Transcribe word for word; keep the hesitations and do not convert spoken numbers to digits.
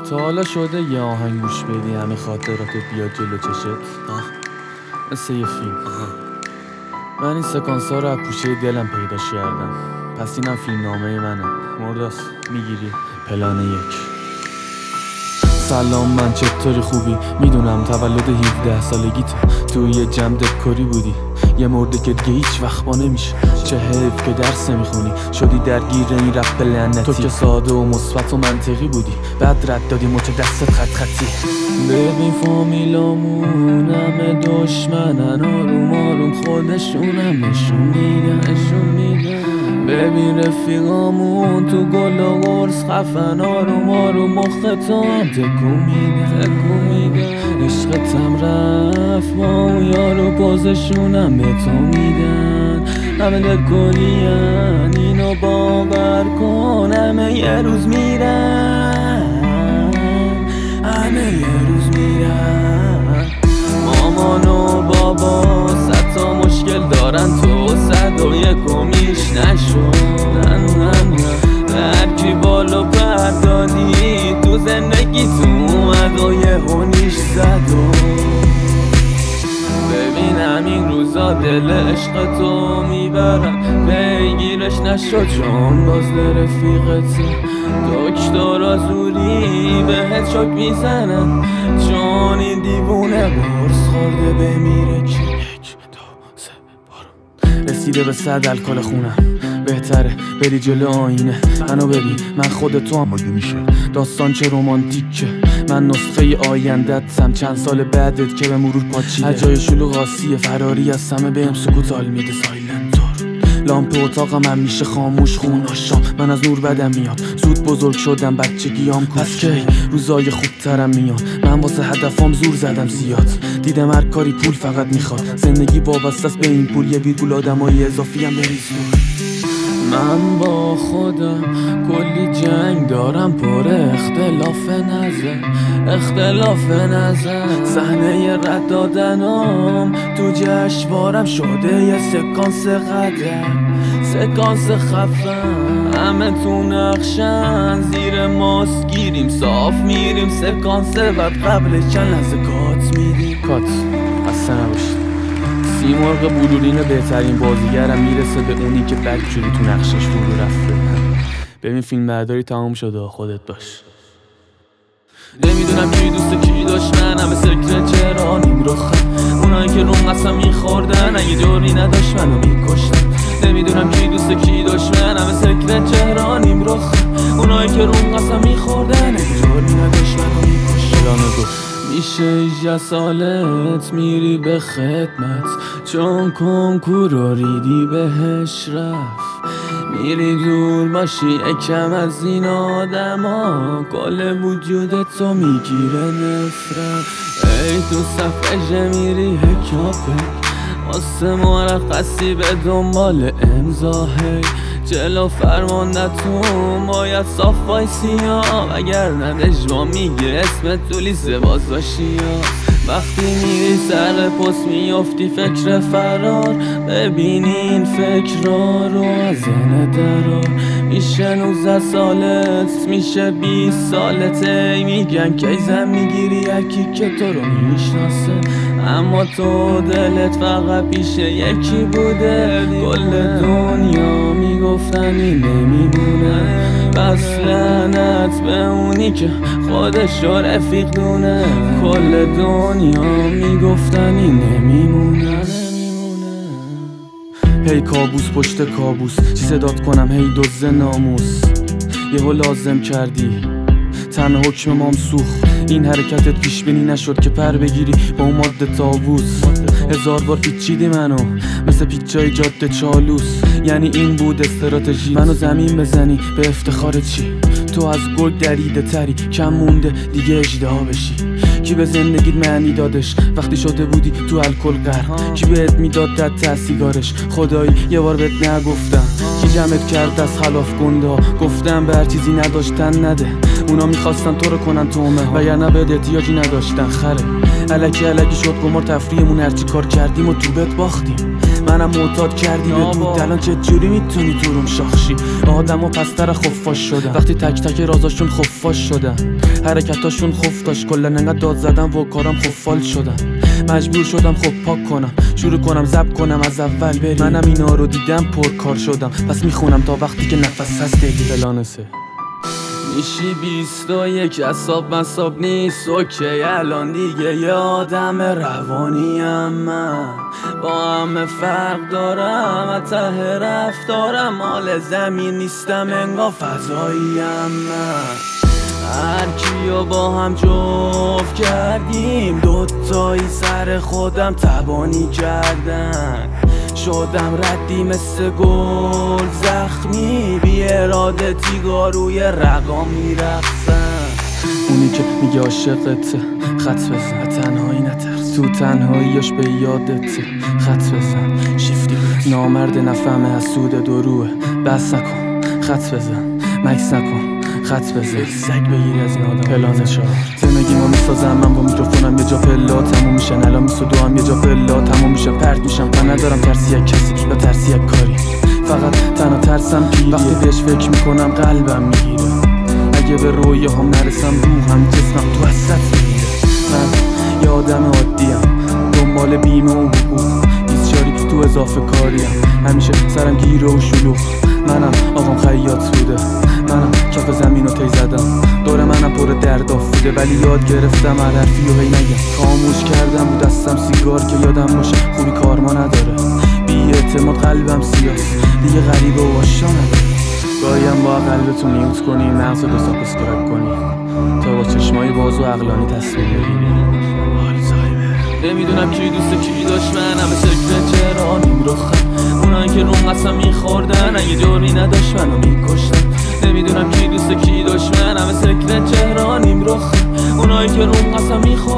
تا حالا شده یه آهنگ گوش بدی همه خاطرات بیاد جلو چشت؟ مثل یه فیلم. من این سکانس ها رو از پوشه دلم پیداش کردم، پس اینم فیلم نامه منه. مرداس میگیری؟ پلان یک. سلام، من چطوری؟ خوبی؟ میدونم تولد هفده سالگیت توی یه جمع دکوری بودی، یه مرده که دیگه هیچ وقت با نمیشه. چه حیف که درس نمیخونی، شدی درگیر این رپ لعنتی. تو که ساده و مثبت و منطقی بودی، بعد رد دادی مچ دستت خط خطی. ببین فامیلامون همه دشمنن، آروم آروم خودشونم نشون میدن نشون میدن. ببین رفیقامون تو گل و قرص خفن، آروم آروم مختو هم تکون میدن تکون میدن. عشقتم رفت با اون یارو پوزشونم به تو میدن. همه دکورین اینو باور کن، همه یه روز میرن، همه یه روز میرن. مامان و بابا صد تا مشکل دارن، تو صد و یکمیش نشدن. هرکی بالا پردادی تو زندگی تو اومد و یه هونیش زد. و ببین همین روزا دل عشق تو میبرن، پیگیرش نشد جان باز رفیقت. دکتر آزوری بهت شک میزنن، جانی دیوونه برس خورده بمیره. کی یک دو سه بارو رسیده به صد الکل خونم، بهتره بری جلو آینه منو ببین، من خود تو هم مگه میشه؟ داستان چه رومانتیکه، من نسخه آینده‌تم چند سال بعدت که به مرور پاچیده. هجای شلوغ آسیه فراری از همه بهم سکوت حال میده. سایلنتور لامپ اتاقم هم میشه خاموش خون آشام، من از نور بدم میاد، زود بزرگ شدم بچگیام کوش. پس کی روزای خوبترم میاد، من واسه هدفام زور زدم زیاد، دیدم هر کاری پول فقط میخواد، زندگی وابسته است به این پول، یه ویرگول آدمای اضافی هم بریز دور. من با خودم کلی جنگ دارم، پر اختلاف نظر اختلاف نظر. صحنه رد دادنم تو جشنوارم شده یه سکانس قدر، سکانس خفن. همه تو نقشن زیر ماسک گیریم، صاف میریم سکانس بعد قبل چند لحظه کات میدیم. کات اصلا نباشید. سیمرغ بلورین بهترین بازیگرم میرسه به اونی که بدجوری تو نقشش فرو رفته. ببین فیلم برداری تمام شده، خودت باش. نمیدونم کی دوست کی دشمن، همه سکرت چرا نیم رخم. اونایی که روم قسم میخوردن اگه جوری نداشت منو میکشتن. نمیدونم کی دوست کی دشمن، همه سکرت چرا نیم رخم. اونایی که روم قسم میخوردن اگه جوری نداشت منو میکشتن. میشه ایجا سالت میری به خدمت، چون کنکور رو ریدی بهش رفت. میری دور باشی یکم از این آدم ها، کل وجودتو میگیره نفرت. ای تو صفحه میری هکاپه، واسه مرخصی به دنبال امضاهی. جلو فرماندتون باید صاف وایسی ها، اگر نه اجرا میگه اسمت تو لیست بازداشتی ها. وقتی میری سر پست میافتی فکر فرار، ببین این فکرها رو از ذهن درار. میشه نوزده سالت میشه بیست سالت، ای میگن کی زن میگیری یکی که تو رو میشناسه، اما تو دلت فقط پیش یکی بوده. کل دنیا میگفتن این نمیمونه، بس لعنت به اونی که خودش رو رفیق دونه. کل دنیا میگفتن این نمیمونه. هی کابوس پشت کابوس، چی صدات کنم هی دوز ناموس. یهو لازم کردی تنها حکم مام سوخ، این حرکتت پیش بینی نشد که پر بگیری با اون ماده تاووز. هزار بار پیچیدی منو مثل پیچای جاده چالوس، یعنی این بود استراتژی، منو زمین بزنی به افتخار چی؟ تو از گل دریده تری، کم مونده دیگه اژدها بشی. کی به زندگیت معنی دادش وقتی شده بودی تو الکل غرق؟ کی بهت میداد در سیگارش؟ خدایی یه بار بهت نگفتم؟ کی جمعت کرد از خلاف گنده؟ گفتم به هر چیزی نداشتن نده، اونا میخواستن تو رو کنن تومه، وگرنه بهت احتیاجی نداشتن. خره الکی الکی شد گمار تفریحمون، هرچی کار کردیم و تو بهت باختیم. منم معتاد کردی به دود، الان چه جوری میتونی تو روم شاخشی؟ آدم و پستر خفاش شدن وقتی تک تک رازاشون خفاش خفاش شدم، حرکتاشون خفتاش کلا انقدر داد زدم و کارم خفال شدم. مجبور شدم خب پاک کنم، شروع کنم ضبط کنم از اول بری. منم اینا رو دیدم پر کار شدم، پس میخونم تا وقتی که نفس هست دلی. فلانسه میشی بیست و یک اصاب مصاب نیست اوکی الان دیگه یادم روانیم. من با همه فرق دارم و ته رفتارم مال زمین نیستم انگار فضاییم. من هر کیو با هم جفت کردیم دوتایی سر خودم تبانی کردن. شدم ردی مثل گل زخمی بی اراده تیگا روی رقا میرقصن. اونی که میگه عاشقته خط بزن، تنهایی نترس تو تنهاییاش به یادته خط بزن. شیفتی بود نامرد نفهمه حسود دروه، بس نکن خط بزن مکس نکن خط بزن. سگ بگیری از این آدم پلانه چهار. زندگی ما میسازم من با میکروفونم یه جا پلا تموم میشن، الان میسو دو هم یه جا پلا تموم میشن. پرد میشم و ندارم ترسی یک کسی یا ترسی یک کاری، فقط تنها ترسم گیریه. وقتی بهش فکر میکنم قلبم میگیره، اگه به رویه هم نرسم روحم جسمم تو حسرت میگیره. من یه آدم عادیم دنبال بیمه و حقوق، بیسچاری تو اضافه کاریم، همیشه سرم گیره و شلوغ. منم آقام خیاط بوده، منم کف زمین رو تی زدم، دور منم پر درد آفوده، ولی یاد گرفتم هر حرفی رو هی نگم. خاموش کردم رو دستم سیگار که یادم باشه خوبی کارما نداره. بی اعتماد قلبم سیاست دیگه غریبه و آشنا نداره. گاهیم با قلبتو میوت کنی، مغز دو ساق اسکرک کنی تا با چشمای باز و عقلانی تصمیم بگیری. نمیدونم کی دوست کی داشت منم به شکل چرا نمیرخم. اونایی که روم قسم میخوردن اگه جوری نداشت منو میکشتن. نمیدونم کی دوست کی داشت منم به شکل چهرانیم رخ. اونایی که روم قسم میخوردن